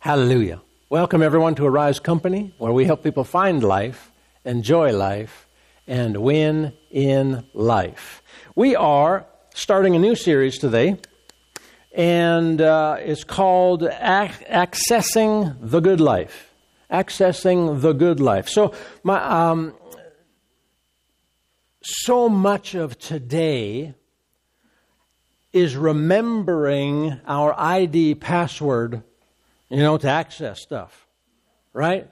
Hallelujah. Welcome everyone to Arise Company, where we help people find life, enjoy life, and win in life. We are starting a new series today, and it's called Accessing the Good Life. Accessing the Good Life. So, so much of today is remembering our ID password, to access stuff, right?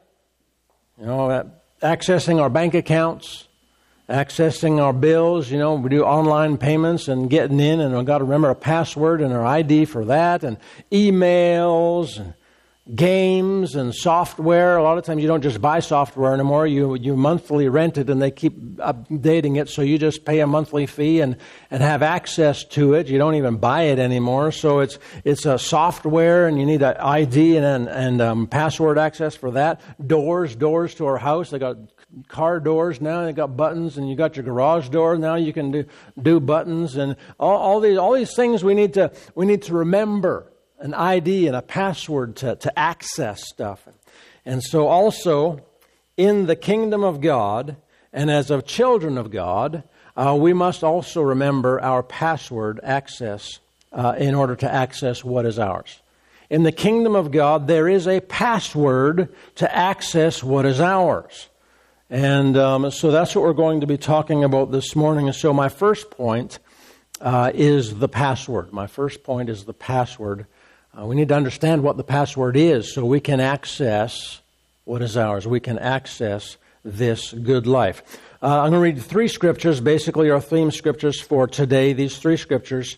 Accessing our bank accounts, accessing our bills, we do online payments and getting in, and we've got to remember a password and our ID for that, and emails, and games and software. A lot of times you don't just buy software anymore. You monthly rent it and they keep updating it, so you just pay a monthly fee and have access to it. You don't even buy it anymore. So it's a software, and you need an ID and password access for that. Doors to our house. They got car doors now. They got buttons, and you got your garage door now. You can do buttons, and all these things we need to remember. An ID and a password to access stuff. And so also, in the kingdom of God, and as of children of God, we must also remember our password access in order to access what is ours. In the kingdom of God, there is a password to access what is ours. And so that's what we're going to be talking about this morning. And so my first point is the password. My first point is the password. We need to understand what the password is so we can access what is ours. We can access this good life. I'm going to read three scriptures, basically our theme scriptures for today. These three scriptures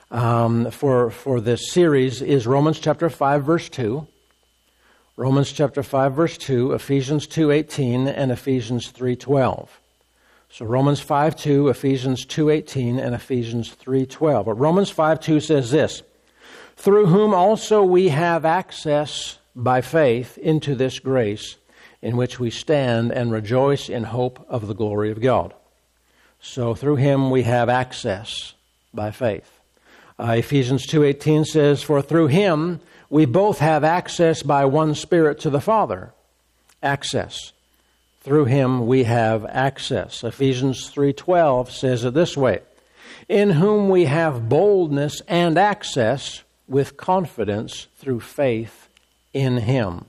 for this series is Romans chapter 5, verse 2, Romans chapter 5, verse 2, Ephesians 2:18, and Ephesians 3:12. So Romans 5:2, Ephesians 2:18, and Ephesians 3:12. But Romans 5:2 says this: through whom also we have access by faith into this grace in which we stand and rejoice in hope of the glory of God. So through him we have access by faith. Ephesians 2:18 says, for through him we both have access by one Spirit to the Father. Access. Through him we have access. Ephesians 3:12 says it this way: in whom we have boldness and access with confidence through faith in him.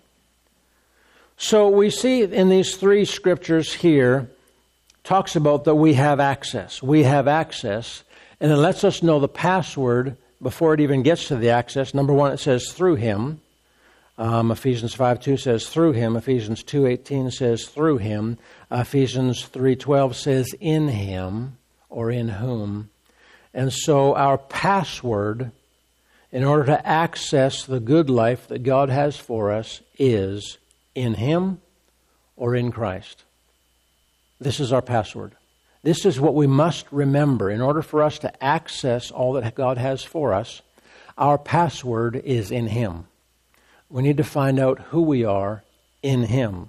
So we see in these three scriptures here, talks about that we have access. We have access, and it lets us know the password before it even gets to the access. Number one, it says through him. Ephesians 5:2 says through him. Ephesians 2:18 says through him. Ephesians 3:12 says in him, or in whom. And so our password in order to access the good life that God has for us is in him or in Christ. This is our password. This is what we must remember. In order for us to access all that God has for us, our password is in him. We need to find out who we are in him.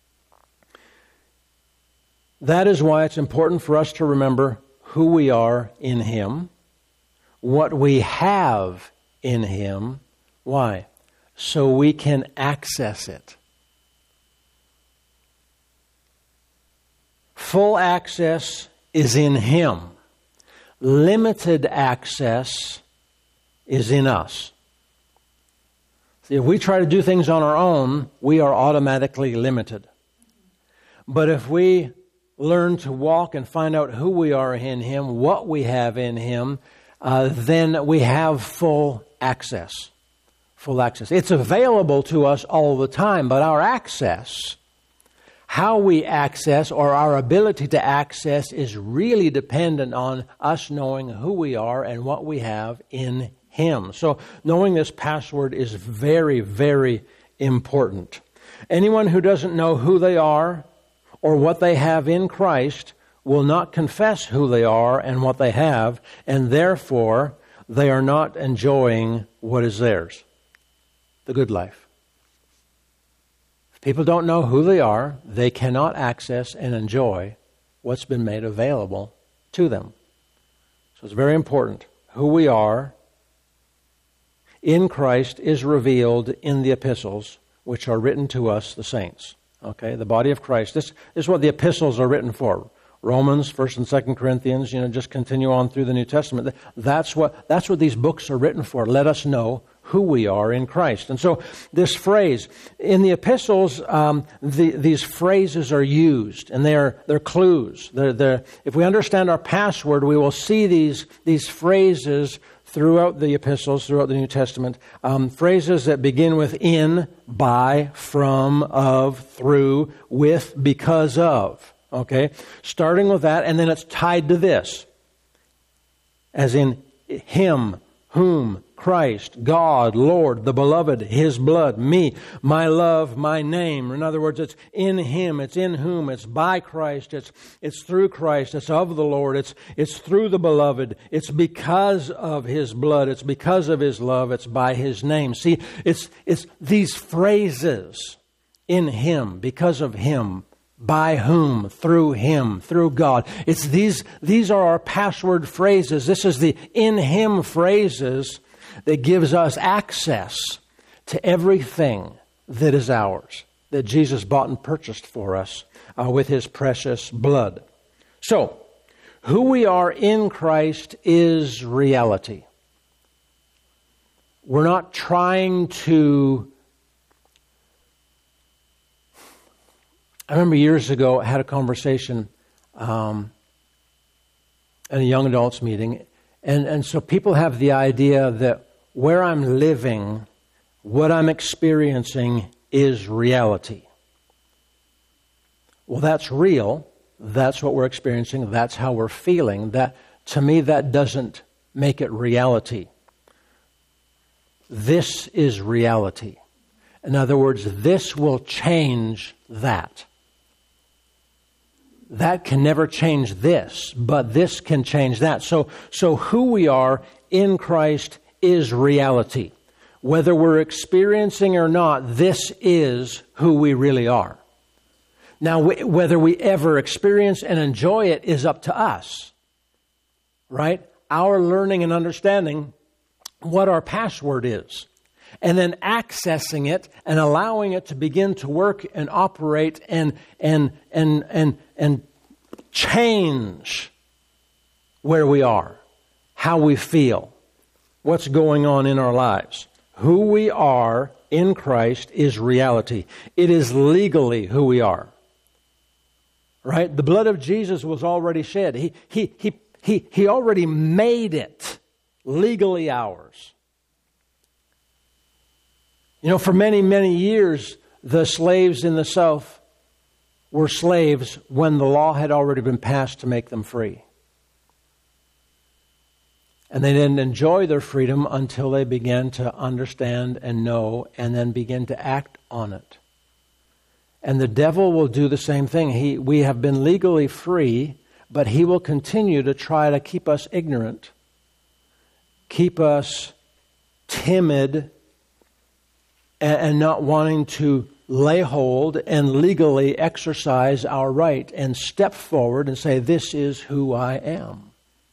That is why it's important for us to remember who we are in him, what we have in him. Why? So we can access it. Full access is in him. Limited access is in us. See, if we try to do things on our own, we are automatically limited. But if we learn to walk and find out who we are in him, what we have in him, then we have full access. Full access. It's available to us all the time, but our access, how we access, or our ability to access, is really dependent on us knowing who we are and what we have in him. So knowing this password is very, very important. Anyone who doesn't know who they are or what they have in Christ will not confess who they are and what they have, and therefore they are not enjoying what is theirs, the good life. If people don't know who they are, they cannot access and enjoy what's been made available to them. So it's very important who we are in Christ is revealed in the epistles, which are written to us, the saints. Okay, the body of Christ. This is what the epistles are written for. Romans, 1st and 2nd Corinthians, just continue on through the New Testament. That's what these books are written for. Let us know who we are in Christ. And so this phrase, in the epistles, these phrases are used, and they're clues. If we understand our password, we will see these phrases throughout the epistles, throughout the New Testament, phrases that begin with in, by, from, of, through, with, because of. Okay, starting with that, and then it's tied to this, as in Him, whom, Christ, God, Lord, the Beloved, His blood, me, my love, my name. In other words, it's in Him, it's in whom, it's by Christ, it's through Christ, it's of the Lord, it's through the Beloved, it's because of His blood, it's because of His love, it's by His name. See, it's these phrases, in Him, because of Him, by whom, through God. It's these are our password phrases. This is the in Him phrases that gives us access to everything that is ours, that Jesus bought and purchased for us with His precious blood. So, who we are in Christ is reality. We're not trying to... I remember years ago I had a conversation at a young adults meeting, and so people have the idea that where I'm living, what I'm experiencing is reality. Well, that's real. That's what we're experiencing. That's how we're feeling. That, to me, that doesn't make it reality. This is reality. In other words, this will change that. That can never change this, but this can change that. So who we are in Christ is reality. Whether we're experiencing or not, this is who we really are. Now, whether we ever experience and enjoy it is up to us, right? Our learning and understanding what our password is, and then accessing it and allowing it to begin to work and operate and change where we are, how we feel, what's going on in our lives. Who we are in Christ is reality. It is legally who we are. Right? The blood of Jesus was already shed. He already made it legally ours. For many, many years, the slaves in the South were slaves when the law had already been passed to make them free. And they didn't enjoy their freedom until they began to understand and know and then begin to act on it. And the devil will do the same thing. We have been legally free, but he will continue to try to keep us ignorant, keep us timid, and not wanting to lay hold and legally exercise our right and step forward and say, this is who I am.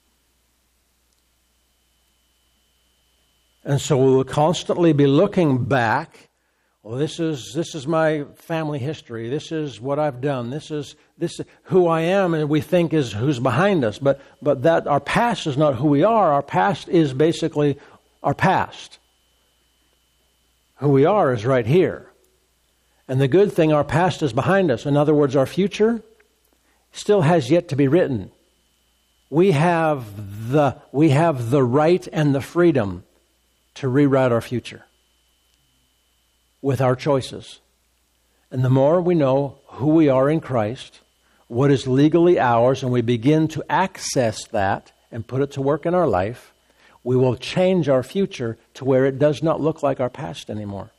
And so we will constantly be looking back. Well, this is my family history. This is what I've done. This is who I am, and we think is who's behind us. But that our past is not who we are. Our past is basically our past. Who we are is right here. And the good thing, our past is behind us. In other words, our future still has yet to be written. We have the right and the freedom to rewrite our future with our choices. And the more we know who we are in Christ, what is legally ours, and we begin to access that and put it to work in our life, we will change our future to where it does not look like our past anymore.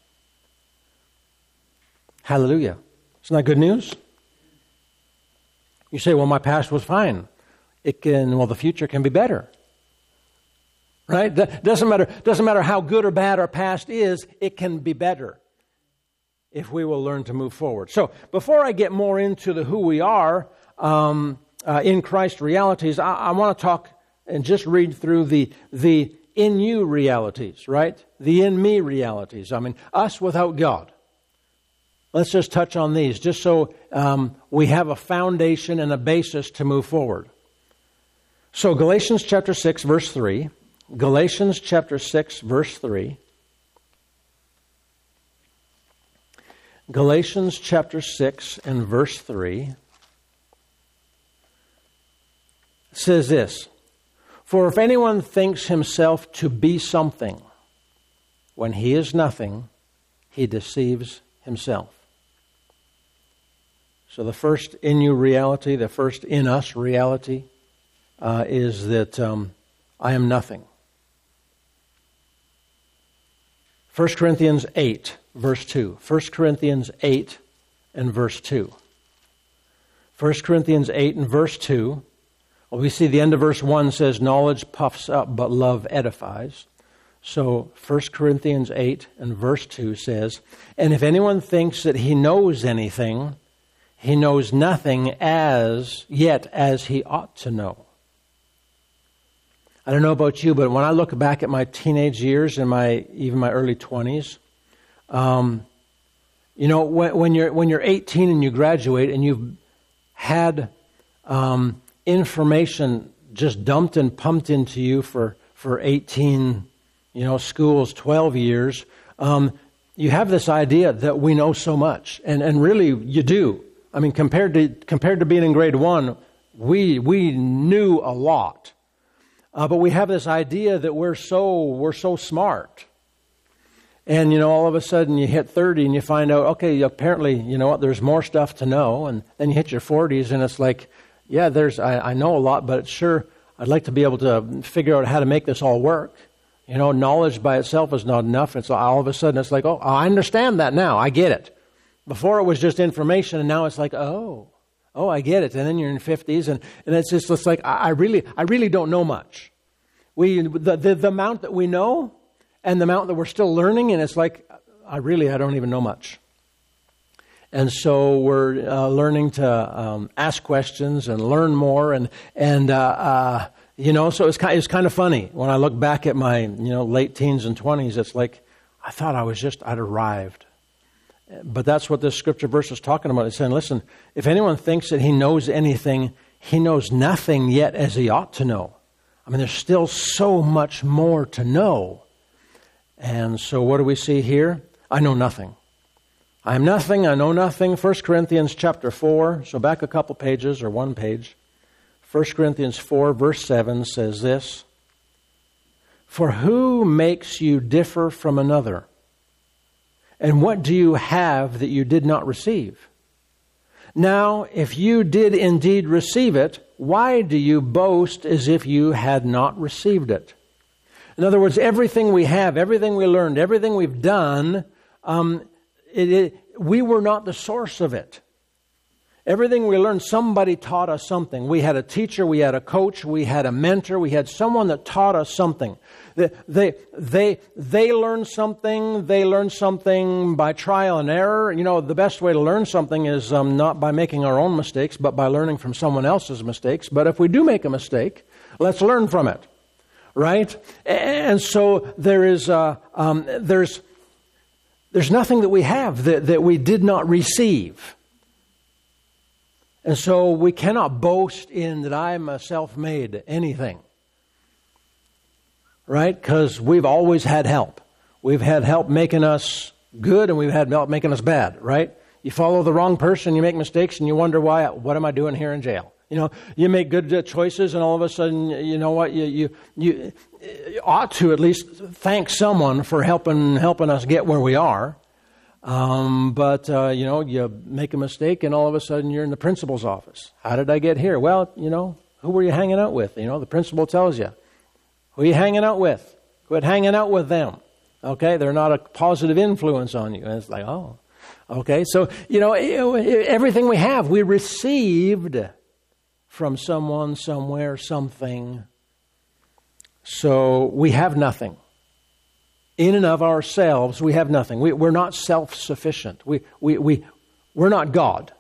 Hallelujah. Isn't that good news? You say, well, my past was fine. The future can be better. Right? Doesn't matter how good or bad our past is, it can be better if we will learn to move forward. So before I get more into the who we are in Christ realities, I want to talk and just read through the in you realities, right? The in me realities. I mean, us without God. Let's just touch on these, just so we have a foundation and a basis to move forward. So Galatians chapter 6, verse 3. Galatians chapter 6, verse 3. Galatians chapter 6 and verse 3 says this, "For if anyone thinks himself to be something, when he is nothing, he deceives himself." So the first in you reality, the first in us reality is that I am nothing. 1 Corinthians 8, verse 2. 1 Corinthians 8 and verse 2. 1 Corinthians 8 and verse 2. Well, we see the end of verse 1 says, knowledge puffs up, but love edifies. So 1 Corinthians 8 and verse 2 says, and if anyone thinks that he knows anything, he knows nothing as yet as he ought to know. I don't know about you, but when I look back at my teenage years and even my early 20s, when you're 18 and you graduate and you've had information just dumped and pumped into you for 18, schools, 12 years, you have this idea that we know so much, and really you do. I mean, compared to being in grade 1, we knew a lot. But we have this idea that we're so smart. And, all of a sudden you hit 30 and you find out, okay, apparently, there's more stuff to know. And then you hit your 40s and it's like, yeah, I know a lot, but sure, I'd like to be able to figure out how to make this all work. Knowledge by itself is not enough. It's all of a sudden it's like, oh, I understand that now. I get it. Before it was just information, and now it's like, oh, I get it. And then you're in 50s, and it's like, I really don't know much. The amount that we know and the amount that we're still learning, and it's like, I don't even know much. And so we're learning to ask questions and learn more, so it's kind of funny. When I look back at my, late teens and 20s, it's like, I thought I'd arrived. But that's what this scripture verse is talking about. It's saying, listen, if anyone thinks that he knows anything, he knows nothing yet as he ought to know. I mean, there's still so much more to know. And so what do we see here? I know nothing. I am nothing, I know nothing. 1 Corinthians chapter 4, so back a couple pages or one page. 1 Corinthians 4 verse 7 says this, "For who makes you differ from another? And what do you have that you did not receive? Now, if you did indeed receive it, why do you boast as if you had not received it?" In other words, everything we have, everything we learned, everything we've done, we were not the source of it. Everything we learned, somebody taught us something. We had a teacher, we had a coach, we had a mentor, we had someone that taught us something. They learned something. They learned something by trial and error. The best way to learn something is not by making our own mistakes, but by learning from someone else's mistakes. But if we do make a mistake, let's learn from it, right? And so there's nothing that we have that we did not receive. And so we cannot boast in that I'm a self-made anything. Right? Because we've always had help. We've had help making us good and we've had help making us bad, right? You follow the wrong person, you make mistakes, and you wonder why, what am I doing here in jail? You make good choices and all of a sudden, you ought to at least thank someone for helping us get where we are. But you make a mistake and all of a sudden you're in the principal's office. How did I get here? Well, who were you hanging out with? The principal tells you. Who are you hanging out with? Quit hanging out with them. Okay? They're not a positive influence on you. And it's like, oh, okay. So, everything we have, we received from someone, somewhere, something. So we have nothing. In and of ourselves, we have nothing. We're not self-sufficient. We're not God.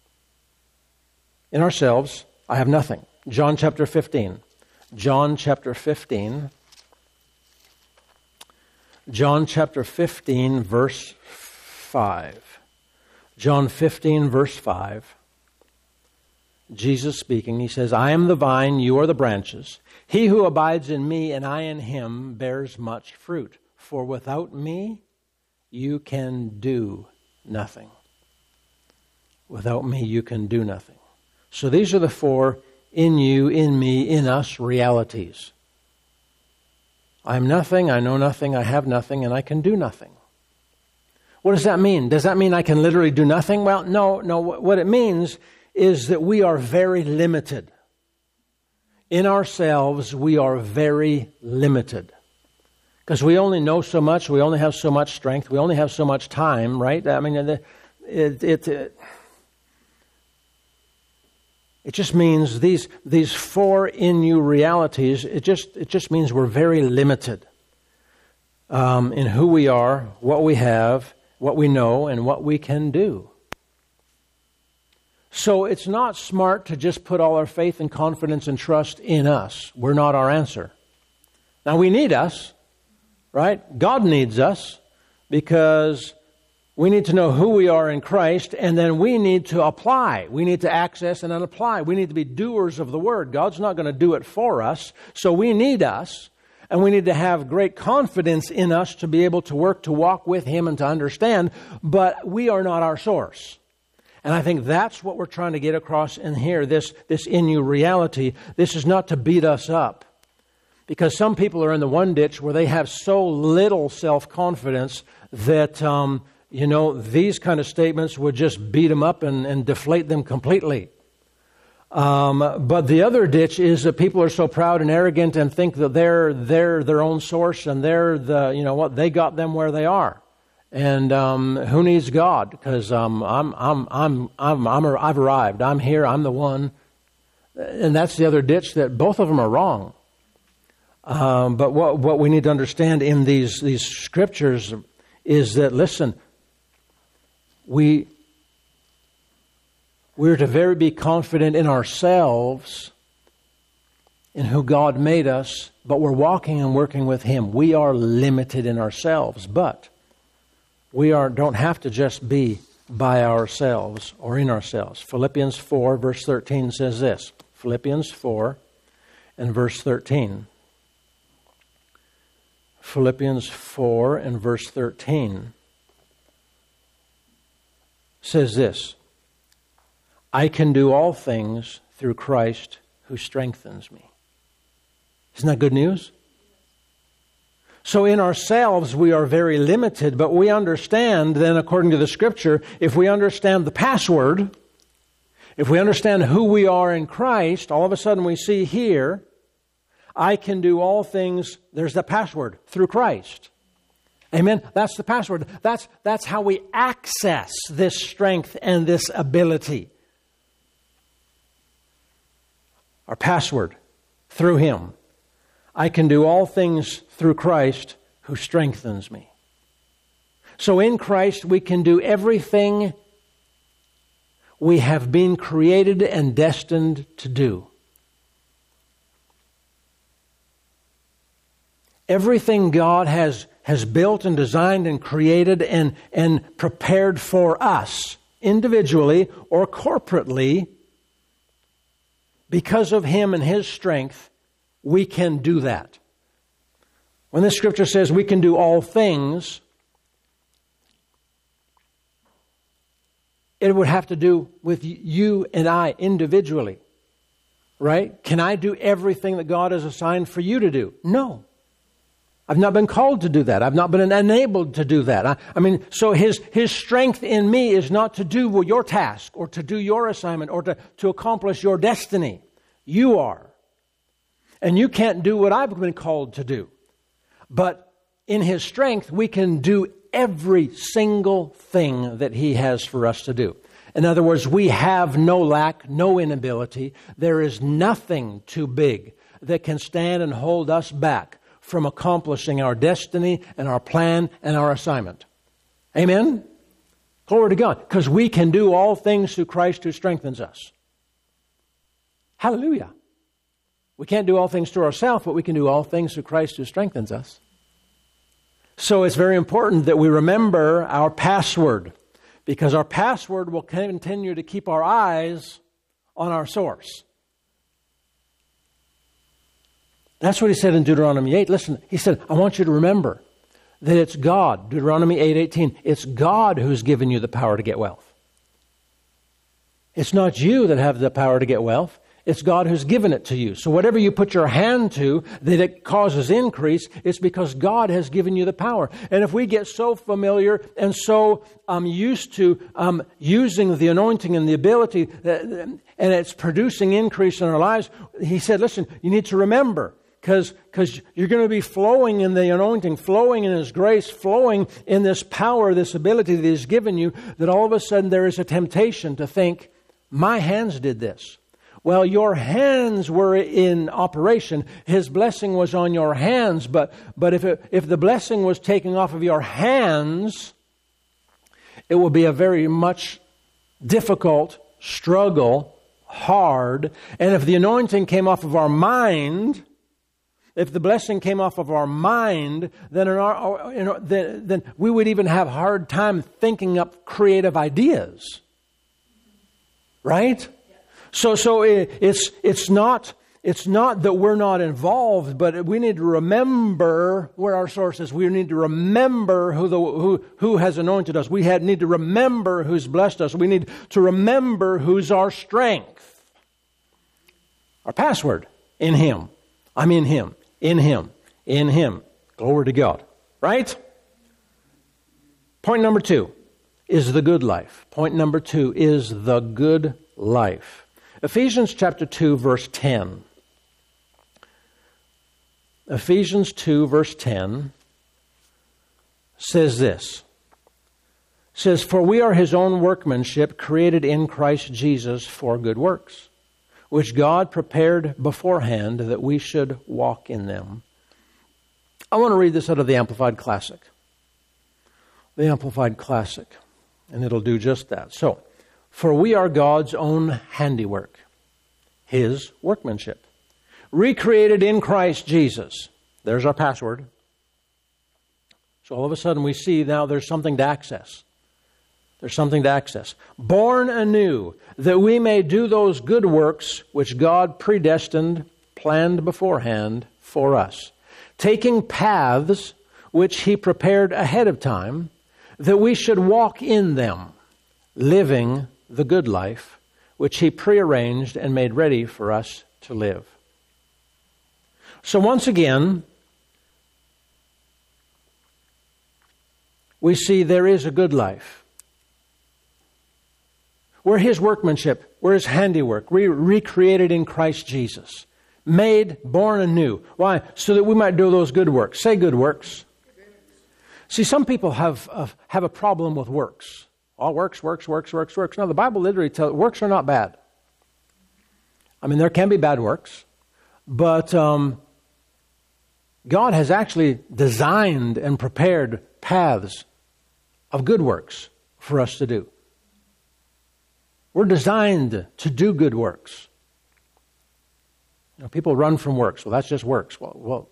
In ourselves, I have nothing. John chapter 15. John chapter 15. John chapter 15, verse 5. John 15, verse 5. Jesus speaking, he says, I am the vine, you are the branches. He who abides in me and I in him bears much fruit. For without me, you can do nothing. Without me, you can do nothing. So these are the four in you, in me, in us realities. I am nothing, I know nothing, I have nothing, and I can do nothing. What does that mean? Does that mean I can literally do nothing? Well, no. What it means is that we are very limited. In ourselves, we are very limited. Because we only know so much, we only have so much strength, we only have so much time, right? I mean, it just means these four in you realities, it just means we're very limited in who we are, what we have, what we know, and what we can do. So it's not smart to just put all our faith and confidence and trust in us. We're not our answer. Now we need us, right? God needs us because we need to know who we are in Christ, and then we need to apply. We need to access and then apply. We need to be doers of the Word. God's not going to do it for us, so we need us, and we need to have great confidence in us to be able to work, to walk with Him, and to understand, but we are not our source. And I think that's what we're trying to get across in here, this in you reality. This is not to beat us up. Because some people are in the one ditch where they have so little self-confidence that, these kind of statements would just beat them up and deflate them completely. But the other ditch is that people are so proud and arrogant and think that they're their own source and they're they got them where they are. And who needs God? Because I've arrived. I'm here. I'm the one. And that's the other ditch that both of them are wrong. But what we need to understand in these scriptures is that, listen, we're to be confident in ourselves, in who God made us, but we're walking and working with Him. We are limited in ourselves, but we don't have to just be by ourselves or in ourselves. Philippians 4, verse 13 says this. Philippians 4 and verse 13. Philippians 4 and verse 13 says this. I can do all things through Christ who strengthens me. Isn't that good news? So in ourselves, we are very limited, but we understand then, according to the Scripture, if we understand the password, if we understand who we are in Christ, all of a sudden we see here, I can do all things, there's the password, through Christ. Amen? That's the password. That's how we access this strength and this ability. Our password, through Him. I can do all things through Christ who strengthens me. So in Christ we can do everything we have been created and destined to do. Everything God has built and designed and created and prepared for us, individually or corporately, because of Him and His strength, we can do that. When this scripture says we can do all things, it would have to do with you and I individually. Right? Can I do everything that God has assigned for you to do? No. I've not been called to do that. I've not been enabled to do that. So His strength in me is not to do your task or to do your assignment or to accomplish your destiny. You are. And you can't do what I've been called to do. But in His strength, we can do every single thing that He has for us to do. In other words, we have no lack, no inability. There is nothing too big that can stand and hold us back from accomplishing our destiny and our plan and our assignment. Amen? Glory to God. Because we can do all things through Christ who strengthens us. Hallelujah. We can't do all things to ourselves, but we can do all things through Christ who strengthens us. So it's very important that we remember our password, because our password will continue to keep our eyes on our source. That's what he said in Deuteronomy 8. Listen, he said, I want you to remember that it's God, Deuteronomy 8:18, it's God who's given you the power to get wealth. It's not you that have the power to get wealth. It's God who's given it to you. So whatever you put your hand to that it causes increase, it's because God has given you the power. And if we get so familiar and so used to using the anointing and the ability, and it's producing increase in our lives, he said, listen, you need to remember, because you're going to be flowing in the anointing, flowing in His grace, flowing in this power, this ability that He's given you, that all of a sudden there is a temptation to think, my hands did this. Well, your hands were in operation. His blessing was on your hands, but if the blessing was taken off of your hands, it will be a very much difficult struggle, hard. And if the anointing came off of our mind, if the blessing came off of our mind, then then we would even have a hard time thinking up creative ideas. Right? So it's not that we're not involved, but we need to remember where our source is. We need to remember who has anointed us. We need to remember who's blessed us. We need to remember who's our strength. Our password, in Him. I'm in Him. In Him. In Him. Glory to God. Right? Point number 2 is the good life. Point number 2 is the good life. Ephesians chapter 2, verse 10. Ephesians 2, verse 10 says this. It says, for we are His own workmanship, created in Christ Jesus for good works, which God prepared beforehand that we should walk in them. I want to read this out of the Amplified Classic. The Amplified Classic. And it'll do just that. So, for we are God's own handiwork, His workmanship, recreated in Christ Jesus. There's our password. So all of a sudden we see now there's something to access. There's something to access. Born anew, that we may do those good works which God predestined, planned beforehand for us, taking paths which He prepared ahead of time, that we should walk in them, living the good life, which He prearranged and made ready for us to live. So once again, we see there is a good life. We're His workmanship. We're His handiwork. Recreated in Christ Jesus. Made, born anew. Why? So that we might do those good works. Say good works. See, some people have a problem with works. All works. Now, the Bible literally tells works are not bad. I mean, there can be bad works, but God has actually designed and prepared paths of good works for us to do. We're designed to do good works. You know, people run from works. Well, that's just works. Well,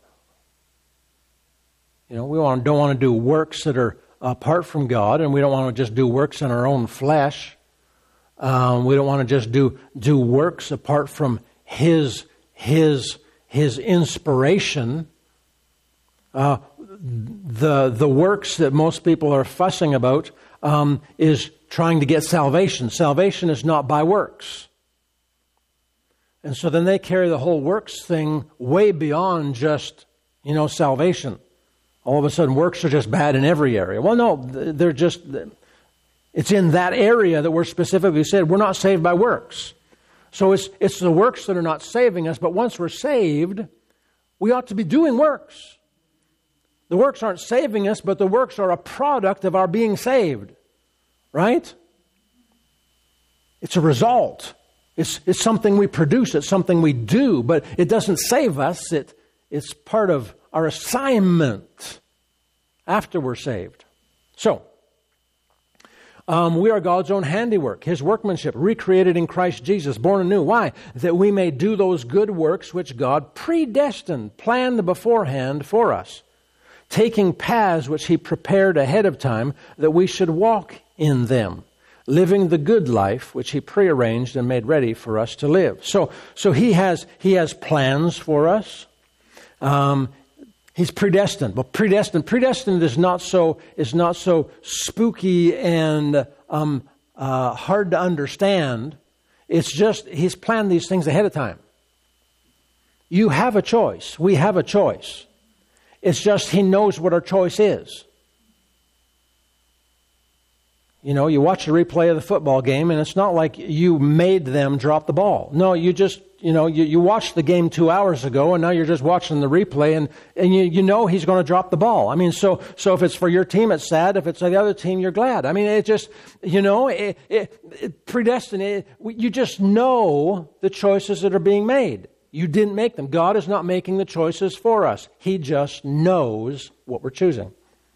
you know, we don't want to do works that are apart from God, and we don't want to just do works in our own flesh. We don't want to just do works apart from His inspiration. The works that most people are fussing about is trying to get salvation. Salvation is not by works. And so then they carry the whole works thing way beyond just, salvation. All of a sudden, works are just bad in every area. Well, no, it's in that area that we're specifically said we're not saved by works. So it's the works that are not saving us, but once we're saved, we ought to be doing works. The works aren't saving us, but the works are a product of our being saved. Right? It's a result. It's something we produce. It's something we do, but it doesn't save us. It's part of our assignment after we're saved. So, we are God's own handiwork, His workmanship, recreated in Christ Jesus, born anew. Why? That we may do those good works which God predestined, planned beforehand for us, taking paths which he prepared ahead of time that we should walk in them, living the good life which he prearranged and made ready for us to live. So he has plans for us. He's predestined. But predestined is not so spooky and hard to understand. It's just he's planned these things ahead of time. You have a choice. We have a choice. It's just he knows what our choice is. You know, you watch a replay of the football game, and it's not like you made them drop the ball. No, you just, you watched the game 2 hours ago, and now you're just watching the replay, and you know he's going to drop the ball. I mean, so if it's for your team, it's sad. If it's for the other team, you're glad. I mean, it just, predestined. You just know the choices that are being made. You didn't make them. God is not making the choices for us. He just knows what we're choosing.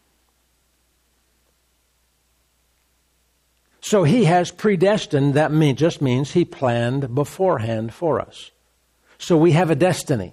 So he has predestined. That just means he planned beforehand for us. So we have a destiny.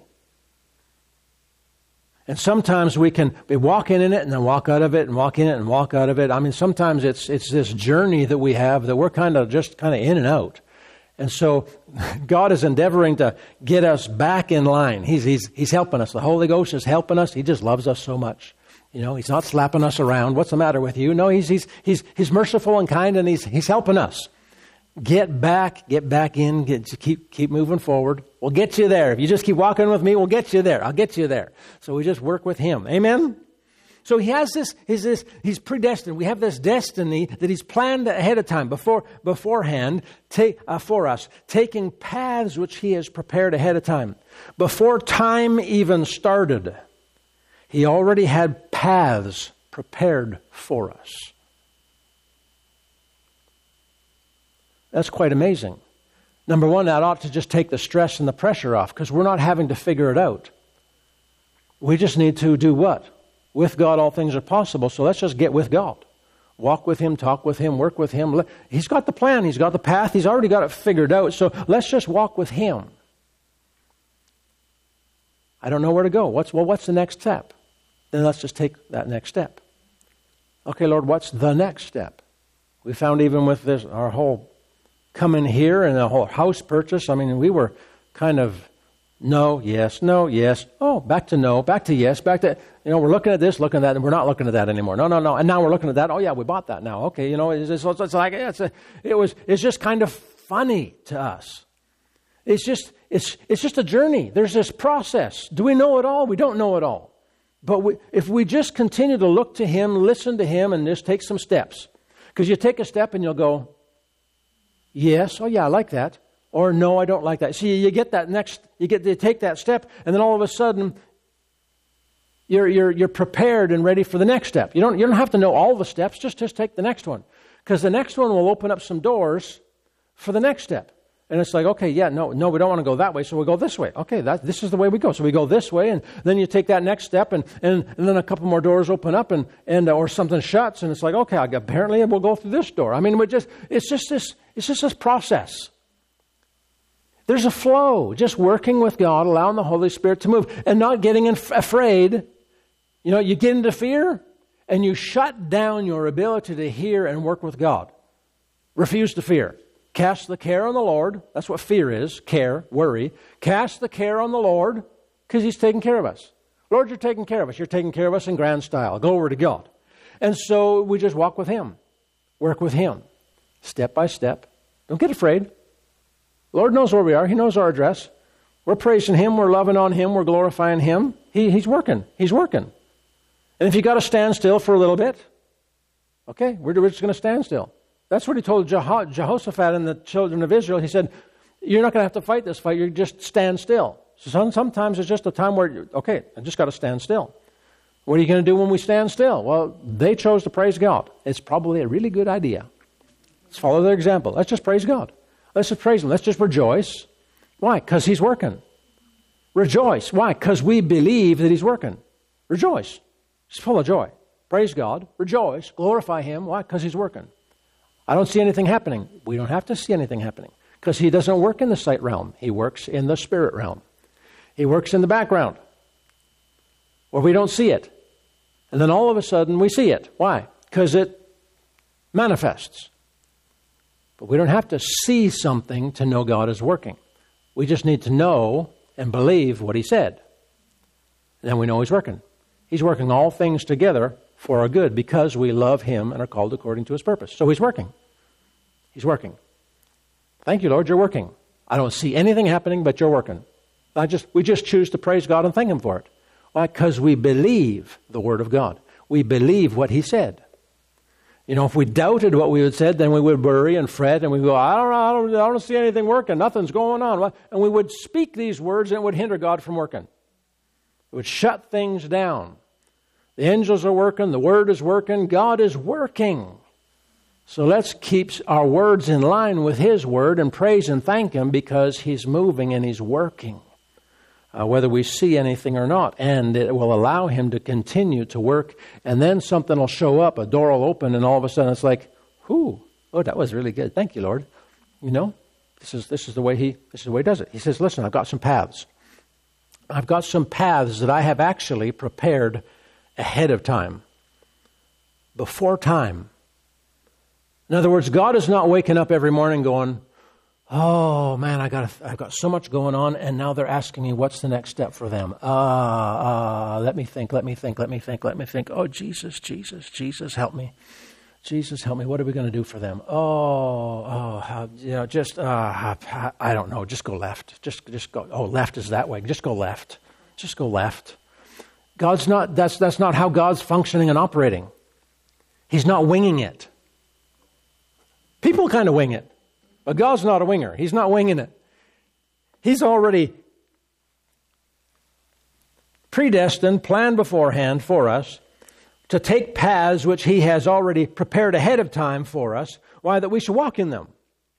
And sometimes we can be walking in it and then walk out of it and walk in it and walk out of it. I mean, sometimes it's this journey that we have that we're kind of in and out. And so God is endeavoring to get us back in line. He's helping us. The Holy Ghost is helping us. He just loves us so much. He's not slapping us around. What's the matter with you? No, he's merciful and kind, and he's helping us. Get back in, keep moving forward. We'll get you there. If you just keep walking with me, we'll get you there. I'll get you there. So we just work with him. Amen? So he has he's predestined. We have this destiny that he's planned ahead of time, beforehand, for us, taking paths which he has prepared ahead of time. Before time even started, he already had paths prepared for us. That's quite amazing. Number one, that ought to just take the stress and the pressure off, because we're not having to figure it out. We just need to do what? With God, all things are possible. So let's just get with God. Walk with him, talk with him, work with him. He's got the plan. He's got the path. He's already got it figured out. So let's just walk with him. I don't know where to go. What's the next step? Then let's just take that next step. Okay, Lord, what's the next step? We found even with this, our whole coming here and the whole house purchase, I mean, we were kind of no, yes, no, yes. Oh, back to no, back to yes, back to, we're looking at this, looking at that, and we're not looking at that anymore. No. And now we're looking at that. Oh, yeah, we bought that now. Okay, it's like, it's just kind of funny to us. It's just a journey. There's this process. Do we know it all? We don't know it all. But if we just continue to look to him, listen to him, and just take some steps. Because you take a step and you'll go, yes, oh yeah, I like that. Or no, I don't like that. See, you get that you take that step, and then all of a sudden, you're prepared and ready for the next step. You don't have to know all the steps, just take the next one. Because the next one will open up some doors for the next step. And it's like, okay, yeah, no, we don't want to go that way, so we'll go this way. Okay, this is the way we go. So we go this way, and then you take that next step, and then a couple more doors open up, and or something shuts, and it's like, okay, apparently we'll go through this door. I mean, it's just this process. There's a flow, just working with God, allowing the Holy Spirit to move, and not getting afraid. You get into fear, and you shut down your ability to hear and work with God. Refuse to fear. Cast the care on the Lord. That's what fear is, care, worry. Cast the care on the Lord, because he's taking care of us. Lord, you're taking care of us. You're taking care of us in grand style. Glory to God. And so we just walk with him. Work with him. Step by step. Don't get afraid. Lord knows where we are. He knows our address. We're praising him. We're loving on him. We're glorifying him. He's working. He's working. And if you got to stand still for a little bit, okay, we're just going to stand still. That's what he told Jehoshaphat and the children of Israel. He said, you're not going to have to fight this fight. You just stand still. So sometimes it's just a time where, okay, I just got to stand still. What are you going to do when we stand still? Well, they chose to praise God. It's probably a really good idea. Let's follow their example. Let's just praise God. Let's just praise him. Let's just rejoice. Why? Because he's working. Rejoice. Why? Because we believe that he's working. Rejoice. It's full of joy. Praise God. Rejoice. Glorify him. Why? Because he's working. I don't see anything happening. We don't have to see anything happening, because he doesn't work in the sight realm. He works in the spirit realm. He works in the background where we don't see it. And then all of a sudden we see it. Why? Because it manifests. But we don't have to see something to know God is working. We just need to know and believe what He said. And then we know He's working. He's working all things together for our good because we love Him and are called according to His purpose. So He's working. He's working. Thank you, Lord, you're working. I don't see anything happening, but you're working. We just choose to praise God and thank Him for it. Why? Because we believe the Word of God. We believe what He said. You know, if we doubted what we had said, then we would worry and fret, and we go, I don't see anything working. Nothing's going on. And we would speak these words, and it would hinder God from working. It would shut things down. The angels are working. The Word is working. God is working. So let's keep our words in line with His Word and praise and thank Him because He's moving and He's working. Whether we see anything or not. And it will allow Him to continue to work. And then something will show up, a door will open, and all of a sudden it's like, oh, that was really good. Thank you, Lord. You know, this is the way He does it. He says, listen, I've got some paths. I've got some paths that I have actually prepared ahead of time. Before time. In other words, God is not waking up every morning going, oh, man, I've got so much going on, and now they're asking me what's the next step for them. Let me think. Oh, Jesus, help me. Jesus, help me. What are we going to do for them? I don't know. Just go left. Just go. Oh, left is that way. Just go left. Just go left. That's not how God's functioning and operating. He's not winging it. People kind of wing it. But God's not a winger. He's not winging it. He's already predestined, planned beforehand for us to take paths which He has already prepared ahead of time for us. Why? That we should walk in them.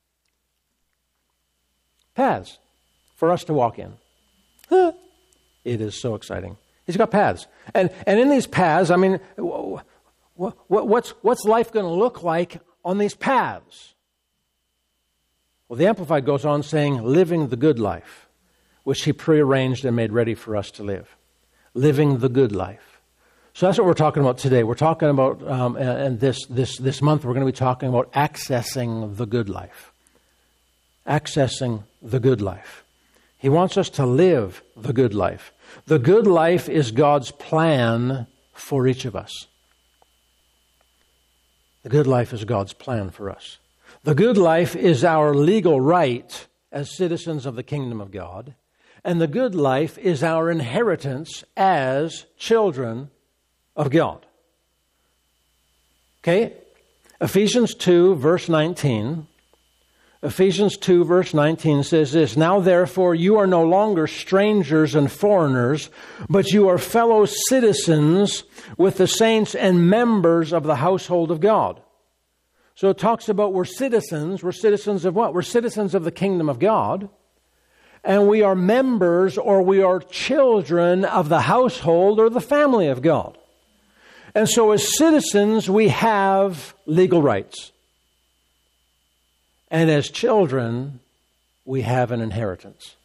Paths for us to walk in. It is so exciting. He's got paths. And in these paths, I mean, what's life going to look like on these paths? Well, the Amplified goes on saying, living the good life, which He prearranged and made ready for us to live. Living the good life. So that's what we're talking about today. We're talking about, and this month we're going to be talking about accessing the good life. Accessing the good life. He wants us to live the good life. The good life is God's plan for each of us. The good life is God's plan for us. The good life is our legal right as citizens of the kingdom of God. And the good life is our inheritance as children of God. Okay? Ephesians 2, verse 19. Ephesians 2, verse 19 says this, now therefore you are no longer strangers and foreigners, but you are fellow citizens with the saints and members of the household of God. So it talks about we're citizens. We're citizens of what? We're citizens of the kingdom of God. And we are members or we are children of the household or the family of God. And so as citizens, we have legal rights. And as children, we have an inheritance.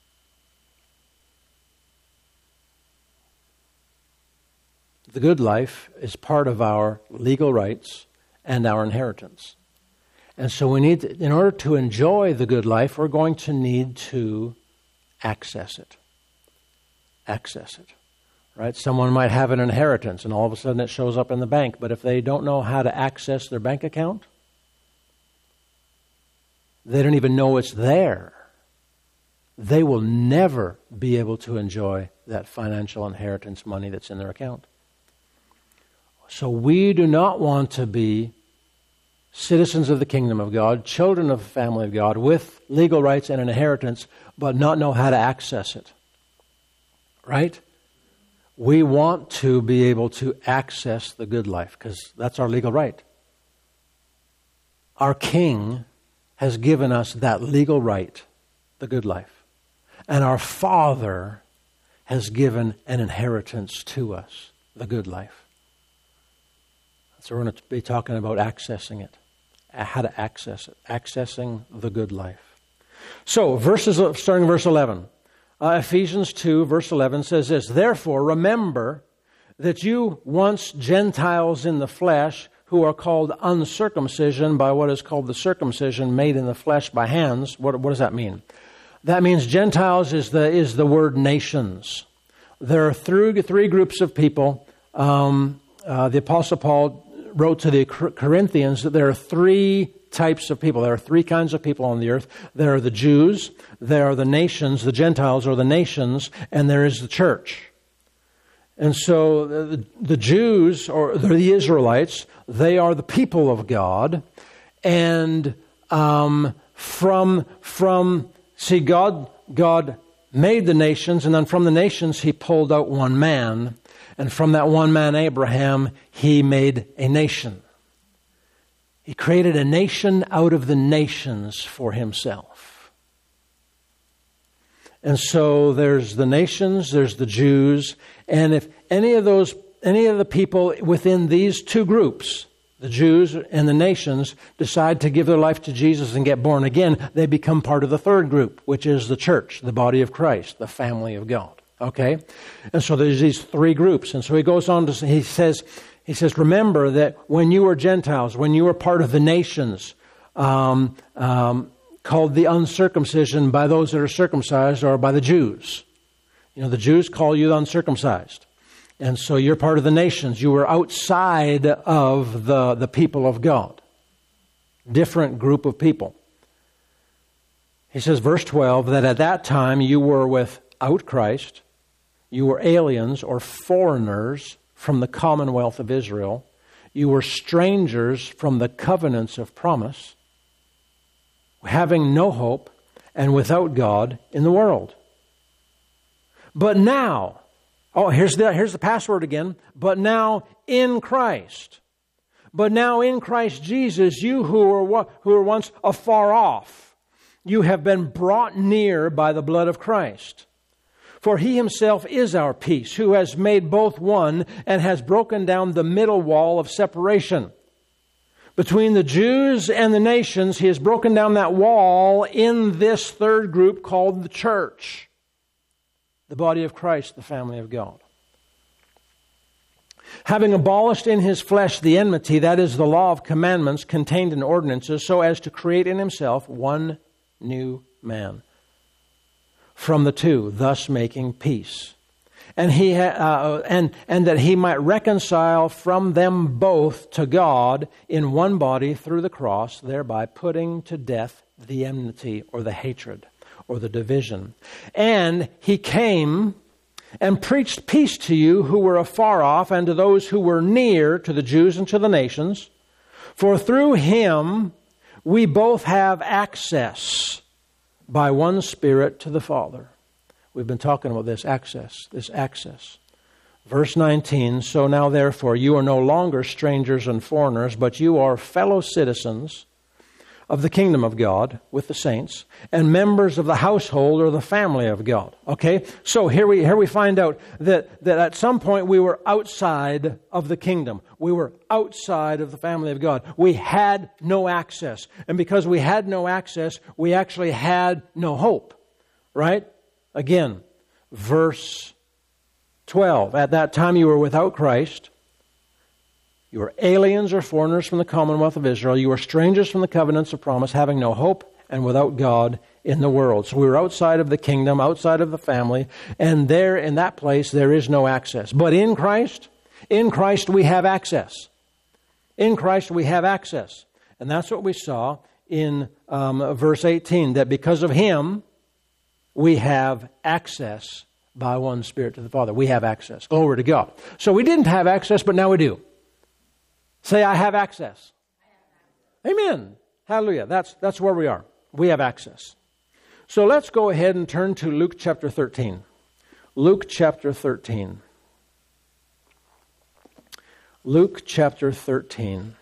The good life is part of our legal rights and our inheritance. And so we need to, in order to enjoy the good life, we're going to need to access it. Access it. Right? Someone might have an inheritance and all of a sudden it shows up in the bank, but if they don't know how to access their bank account, they don't even know it's there. They will never be able to enjoy that financial inheritance money that's in their account. So we do not want to be citizens of the kingdom of God, children of the family of God, with legal rights and an inheritance, but not know how to access it. Right? We want to be able to access the good life, because that's our legal right. Our King has given us that legal right, the good life. And our Father has given an inheritance to us, the good life. So we're going to be talking about accessing it, how to access it, accessing the good life. So starting verse 11. Ephesians 2, verse 11 says this, therefore remember that you once Gentiles in the flesh, who are called uncircumcision by what is called the circumcision made in the flesh by hands. What does that mean? That means Gentiles is the word nations. There are three groups of people. The Apostle Paul wrote to the Corinthians that there are three types of people. There are three kinds of people on the earth. There are the Jews, there are the nations, the Gentiles or the nations, and there is the church. And so the Jews, or the Israelites, they are the people of God. And God made the nations, and then from the nations He pulled out one man. And from that one man, Abraham, He made a nation. He created a nation out of the nations for Himself. And so there's the nations, there's the Jews, and if any of the people within these two groups, the Jews and the nations, decide to give their life to Jesus and get born again, they become part of the third group, which is the church, the body of Christ, the family of God. Okay? And so there's these three groups. And so he goes on to, he says, remember that when you were Gentiles, when you were part of the nations, called the uncircumcision by those that are circumcised or by the Jews. You know, the Jews call you the uncircumcised. And so you're part of the nations. You were outside of the people of God. Different group of people. He says, verse 12, that at that time you were without Christ. You were aliens or foreigners from the commonwealth of Israel. You were strangers from the covenants of promise, having no hope and without God in the world. But now, here's the password again. But now in Christ. But now in Christ Jesus, you who were once afar off, you have been brought near by the blood of Christ. For He Himself is our peace, who has made both one and has broken down the middle wall of separation. Between the Jews and the nations, He has broken down that wall in this third group called the church. The body of Christ, the family of God. Having abolished in His flesh the enmity, that is the law of commandments contained in ordinances, so as to create in Himself one new man from the two, thus making peace. And that He might reconcile from them both to God in one body through the cross, thereby putting to death the enmity or the hatred or the division. And He came and preached peace to you who were afar off, and to those who were near, to the Jews and to the nations. For through Him we both have access by one Spirit to the Father. We've been talking about this access. Verse 19, so now therefore you are no longer strangers and foreigners, but you are fellow citizens of the kingdom of God with the saints, and members of the household or the family of God. Okay? So here we find out that at some point we were outside of the kingdom. We were outside of the family of God. We had no access. And because we had no access, we actually had no hope. Right? Again, verse 12. At that time you were without Christ. You were aliens or foreigners from the commonwealth of Israel. You were strangers from the covenants of promise, having no hope and without God in the world. So we were outside of the kingdom, outside of the family, and there in that place there is no access. But in Christ we have access. In Christ we have access. And that's what we saw in verse 18, that because of Him we have access by one Spirit to the Father. We have access. Glory to God. So we didn't have access, but now we do. Say, I have access. Amen. Hallelujah. That's where we are. We have access. So let's go ahead and turn to Luke chapter 13. Luke chapter 13. Luke chapter 13.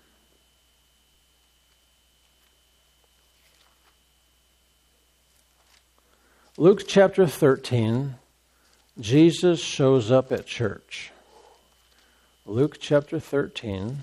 Luke chapter 13, Jesus shows up at church. Luke chapter 13,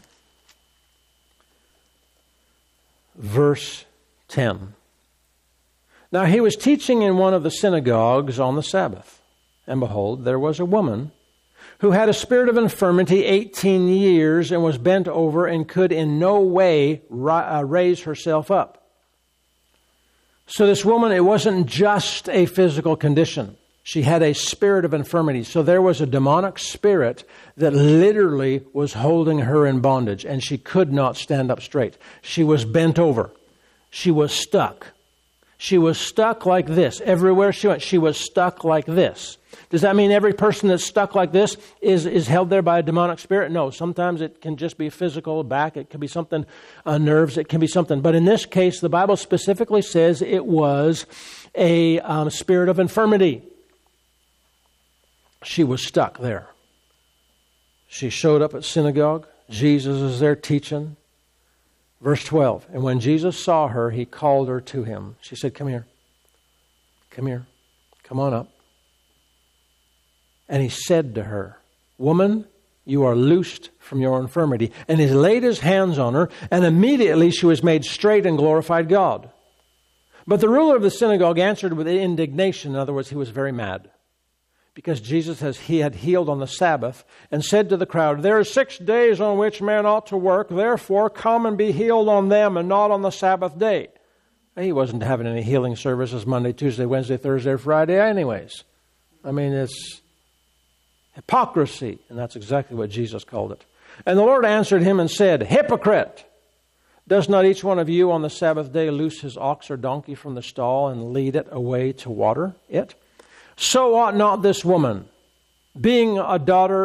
verse 10. Now He was teaching in one of the synagogues on the Sabbath, and behold, there was a woman who had a spirit of infirmity 18 years and was bent over and could in no way raise herself up. So this woman, it wasn't just a physical condition. She had a spirit of infirmity. So there was a demonic spirit that literally was holding her in bondage, and she could not stand up straight. She was bent over. She was stuck. She was stuck like this. Everywhere she went, she was stuck like this. Does that mean every person that's stuck like this is held there by a demonic spirit? No. Sometimes it can just be physical, back. It can be something, nerves. It can be something. But in this case, the Bible specifically says it was a spirit of infirmity. She was stuck there. She showed up at synagogue. Jesus is there teaching. Verse 12, and when Jesus saw her, he called her to him. She said, come here. Come here. Come on up. And he said to her, woman, you are loosed from your infirmity. And he laid his hands on her, and immediately she was made straight and glorified God. But the ruler of the synagogue answered with indignation. In other words, he was very mad, because Jesus says he had healed on the Sabbath, and said to the crowd, there are 6 days on which man ought to work, therefore come and be healed on them and not on the Sabbath day. He wasn't having any healing services Monday, Tuesday, Wednesday, Thursday, or Friday anyways. I mean, it's hypocrisy, and that's exactly what Jesus called it. And the Lord answered him and said, hypocrite! Does not each one of you on the Sabbath day loose his ox or donkey from the stall and lead it away to water it? So ought not this woman, being a daughter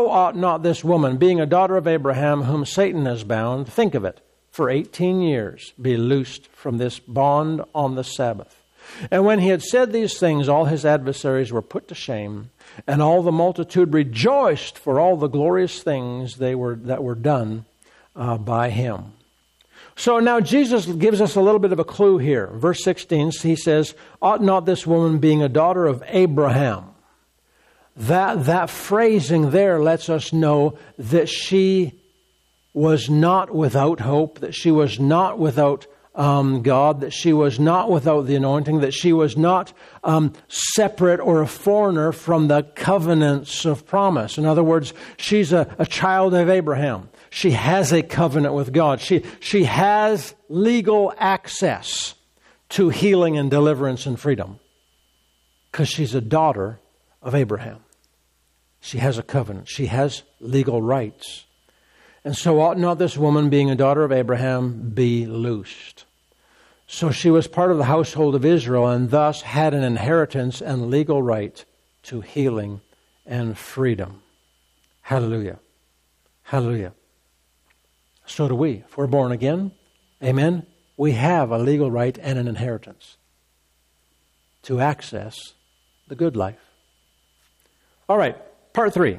of Abraham, whom Satan has bound, think of it, for 18 years, be loosed from this bond on the Sabbath. And when he had said these things, all his adversaries were put to shame, and all the multitude rejoiced for all the glorious things that were done by him. So now Jesus gives us a little bit of a clue here. Verse 16, he says, ought not this woman, being a daughter of Abraham? That phrasing there lets us know that she was not without hope, that she was not without God, that she was not without the anointing, that she was not separate or a foreigner from the covenants of promise. In other words, she's a child of Abraham. She has a covenant with God. She has legal access to healing and deliverance and freedom because she's a daughter of Abraham. She has a covenant. She has legal rights. And so ought not this woman, being a daughter of Abraham, be loosed? So she was part of the household of Israel and thus had an inheritance and legal right to healing and freedom. Hallelujah. Hallelujah. So do we. If we're born again, amen, we have a legal right and an inheritance to access the good life. All right, point three,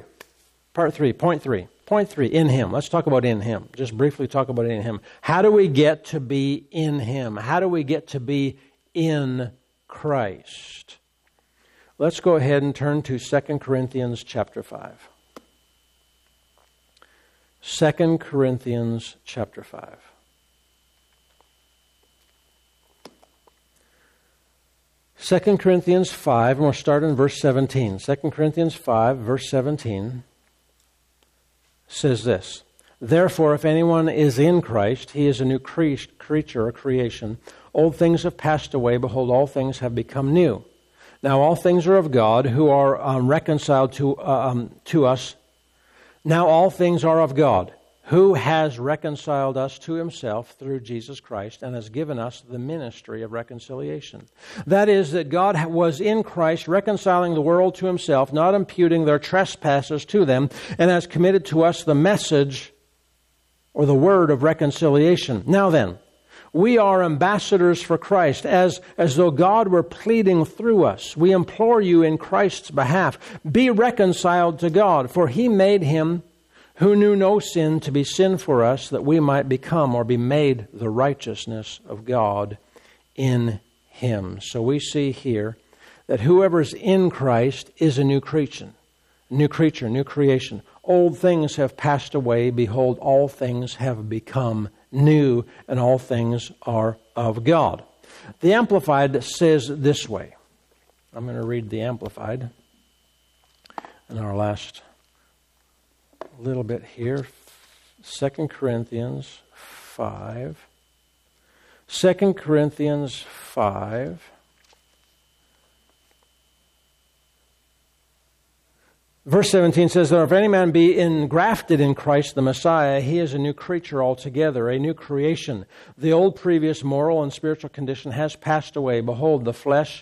in Him. Let's talk about in Him. Just briefly talk about in Him. How do we get to be in Him? How do we get to be in Christ? Let's go ahead and turn to 2 Corinthians chapter 5. 2 Corinthians chapter 5. Second Corinthians 5, and we'll start in verse 17. 2 Corinthians 5, verse 17 says this, therefore, if anyone is in Christ, he is a new creature or creation. Old things have passed away. Behold, all things have become new. Now all things are of God, who are reconciled to us. Now all things are of God, who has reconciled us to Himself through Jesus Christ and has given us the ministry of reconciliation. That is, that God was in Christ reconciling the world to Himself, not imputing their trespasses to them, and has committed to us the message or the word of reconciliation. Now then, we are ambassadors for Christ, as though God were pleading through us. We implore you in Christ's behalf, be reconciled to God, for He made Him who knew no sin to be sin for us, that we might become or be made the righteousness of God in Him. So we see here that whoever's in Christ is a new creature, new creation. Old things have passed away. Behold, all things have become new, and all things are of God. The Amplified says this way. I'm going to read the Amplified in our last a little bit here. 2 Corinthians 5. 2 Corinthians 5. Verse 17 says, "That if any man be engrafted in Christ the Messiah, he is a new creature altogether, a new creation. The old previous moral and spiritual condition has passed away. Behold, the fresh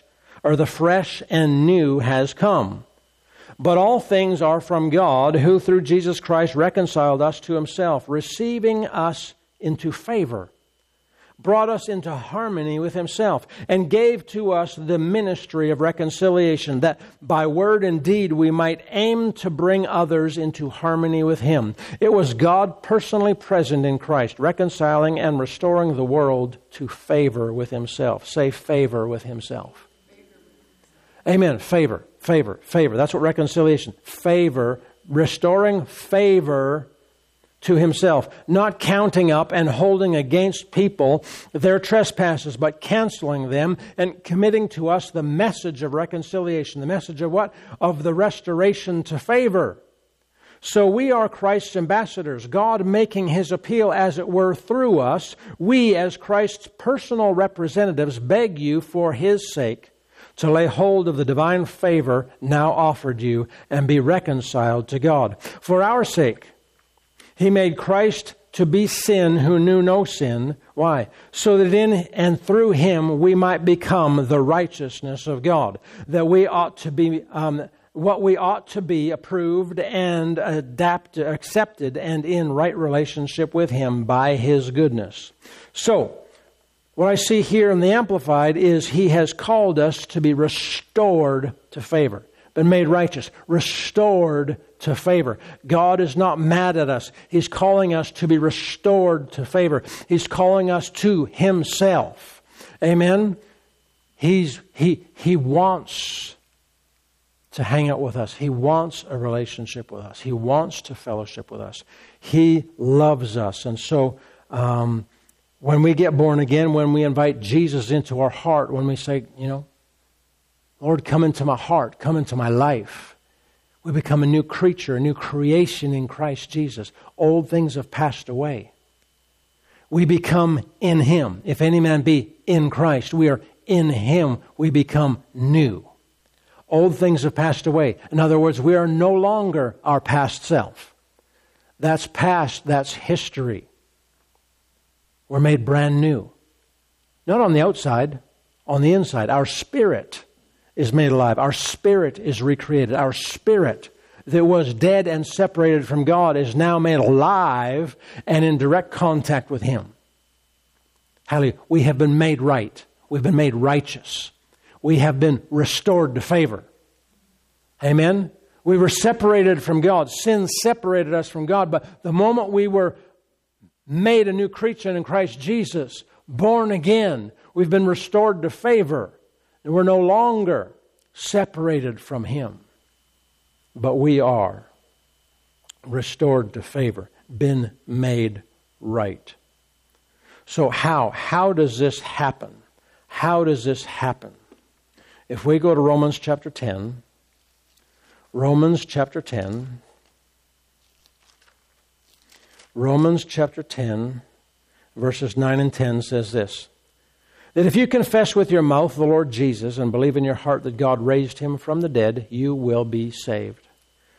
and new has come. But all things are from God, who through Jesus Christ reconciled us to himself, receiving us into favor, brought us into harmony with himself, and gave to us the ministry of reconciliation, that by word and deed we might aim to bring others into harmony with him. It was God personally present in Christ, reconciling and restoring the world to favor with himself." Say favor with himself. Amen. Favor, favor, favor. That's what reconciliation. Favor, restoring favor to himself, not counting up and holding against people their trespasses, but canceling them and committing to us the message of reconciliation. The message of what? Of the restoration to favor. So we are Christ's ambassadors, God making his appeal, as it were, through us. We, as Christ's personal representatives, beg you for his sake to lay hold of the divine favor now offered you and be reconciled to God. For our sake, he made Christ to be sin who knew no sin. Why? So that in and through him we might become the righteousness of God. That we ought to be what we ought to be, approved and accepted and in right relationship with him by his goodness. So, what I see here in the Amplified is he has called us to be restored to favor. Been made righteous, restored to favor. God is not mad at us. He's calling us to be restored to favor. He's calling us to himself. Amen? He wants to hang out with us. He wants a relationship with us. He wants to fellowship with us. He loves us. And so when we get born again, when we invite Jesus into our heart, when we say, Lord, come into my heart, come into my life, we become a new creature, a new creation in Christ Jesus. Old things have passed away. We become in him. If any man be in Christ, we are in him. We become new. Old things have passed away. In other words, we are no longer our past self. That's past, that's history. We're made brand new. Not on the outside, on the inside. Our spirit is made alive. Our spirit is recreated. Our spirit that was dead and separated from God is now made alive and in direct contact with him. Hallelujah. We have been made right. We've been made righteous. We have been restored to favor. Amen? We were separated from God. Sin separated us from God. But the moment we were made a new creature in Christ Jesus, born again, we've been restored to favor. And we're no longer separated from him. But we are restored to favor, been made right. So how does this happen? How does this happen? If we go to Romans chapter 10, Romans chapter 10, verses 9 and 10 says this, that if you confess with your mouth the Lord Jesus and believe in your heart that God raised him from the dead, you will be saved.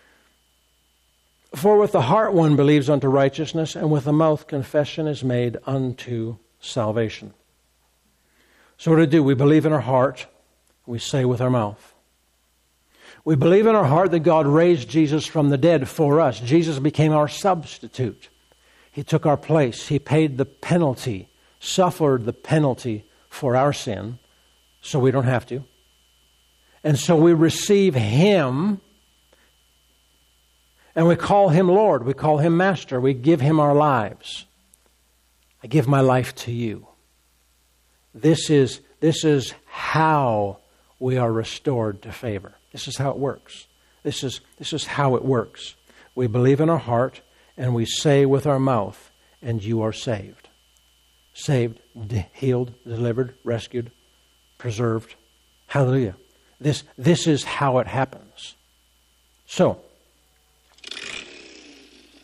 For with the heart one believes unto righteousness, and with the mouth confession is made unto salvation. So what do? We believe in our heart, we say with our mouth. We believe in our heart that God raised Jesus from the dead for us. Jesus became our substitute. He took our place. He paid the penalty, suffered the penalty for our sin, so we don't have to. And so we receive him, and we call him Lord. We call him Master. We give him our lives. I give my life to you. This is how we are restored to favor. This is how it works. This is how it works. We believe in our heart, and we say with our mouth, and you are saved. Saved, healed, delivered, rescued, preserved. Hallelujah. This is how it happens. So,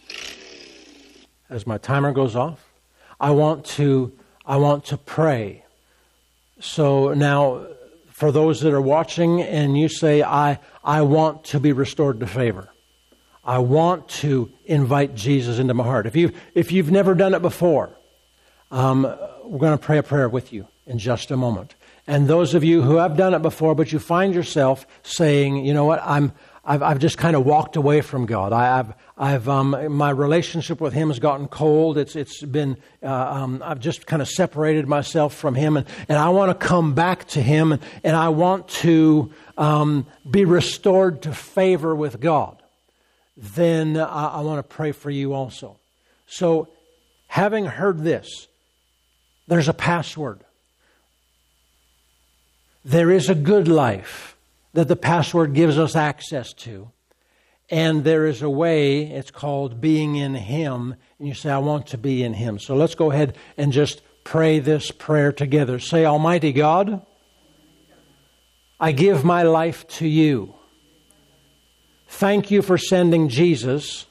as my timer goes off, I want to pray. So now, for those that are watching and you say, I want to be restored to favor. I want to invite Jesus into my heart. If you've never done it before, we're going to pray a prayer with you in just a moment. And those of you who have done it before, but you find yourself saying, you know what, I've just kind of walked away from God. My relationship with Him has gotten cold. It's been I've just kind of separated myself from Him, and I want to come back to Him, and I want to be restored to favor with God. Then I want to pray for you also. So, having heard this, there's a password. There is a good life that the password gives us access to. And there is a way, it's called being in Him. And you say, I want to be in Him. So let's go ahead and just pray this prayer together. Say, Almighty God, I give my life to You. Thank You for sending Jesus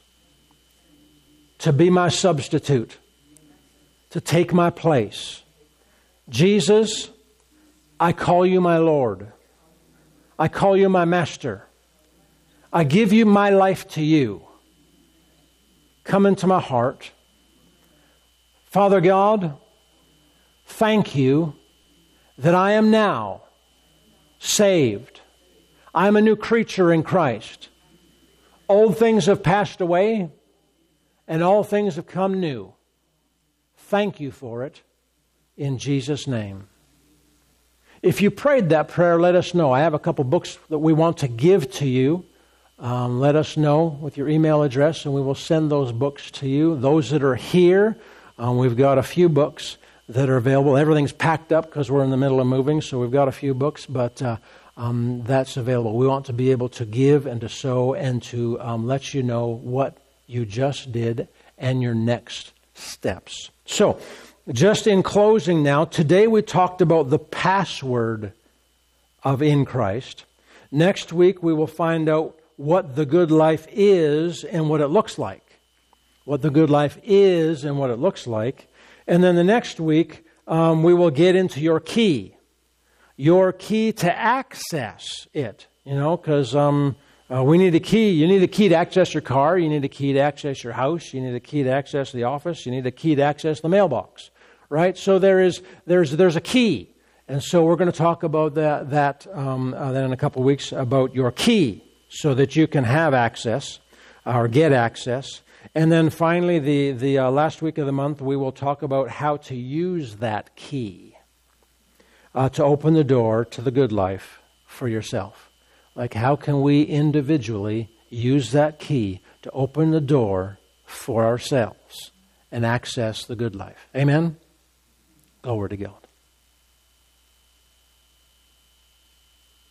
to be my substitute, to take my place. Jesus, I call You my Lord. I call You my Master. I give You my life to You. Come into my heart. Father God, thank You that I am now saved. I am a new creature in Christ. Old things have passed away, and all things have come new. Thank You for it, in Jesus' name. If you prayed that prayer, let us know. I have a couple books that we want to give to you. Let us know with your email address, and we will send those books to you. Those that are here, we've got a few books that are available. Everything's packed up because we're in the middle of moving, so we've got a few books, but that's available. We want to be able to give and to sow and to let you know what you just did and your next steps. So, just in closing now, today we talked about the password of in Christ. Next week we will find out what the good life is and what it looks like. What the good life is and what it looks like. And then the next week we will get into your key. Your key to access it. You know, because we need a key. You need a key to access your car. You need a key to access your house. You need a key to access the office. You need a key to access the mailbox. Right? So there's a key. And so we're going to talk about that then in a couple of weeks about your key so that you can have access or get access. And then finally, the last week of the month, we will talk about how to use that key to open the door to the good life for yourself. Like how can we individually use that key to open the door for ourselves and access the good life? Amen? Glory to God.